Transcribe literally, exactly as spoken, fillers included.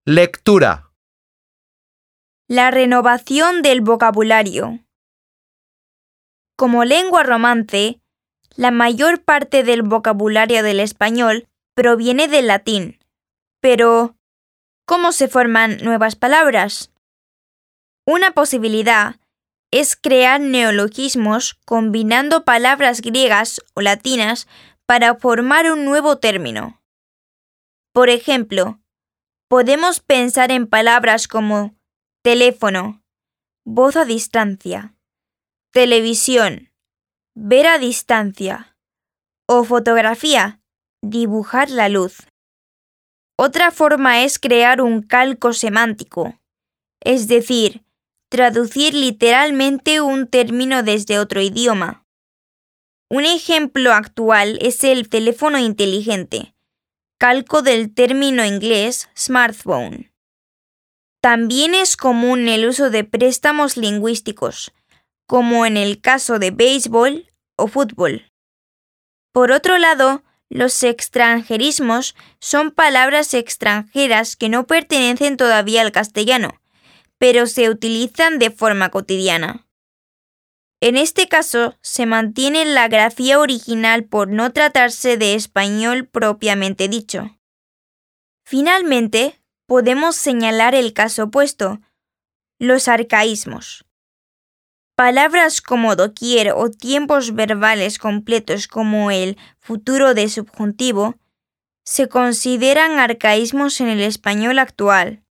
Lectura. La renovación del vocabulario. Como lengua romance, la mayor parte del vocabulario del español proviene del latín. Pero, ¿cómo se forman nuevas palabras? Una posibilidad es crear neologismos combinando palabras griegas o latinas para formar un nuevo término. Por ejemplo, podemos pensar en palabras como teléfono, voz a distancia, televisión, ver a distancia, o fotografía, dibujar la luz. Otra forma es crear un calco semántico, es decir, traducir literalmente un término desde otro idioma. Un ejemplo actual es el teléfono inteligente, calco del término inglés smartphone. También es común el uso de préstamos lingüísticos, como en el caso de béisbol o fútbol. Por otro lado, los extranjerismos son palabras extranjeras que no pertenecen todavía al castellano, pero se utilizan de forma cotidiana. En este caso, se mantiene la grafía original por no tratarse de español propiamente dicho. Finalmente, podemos señalar el caso opuesto, los arcaísmos. Palabras como doquier o tiempos verbales completos como el futuro de subjuntivo se consideran arcaísmos en el español actual.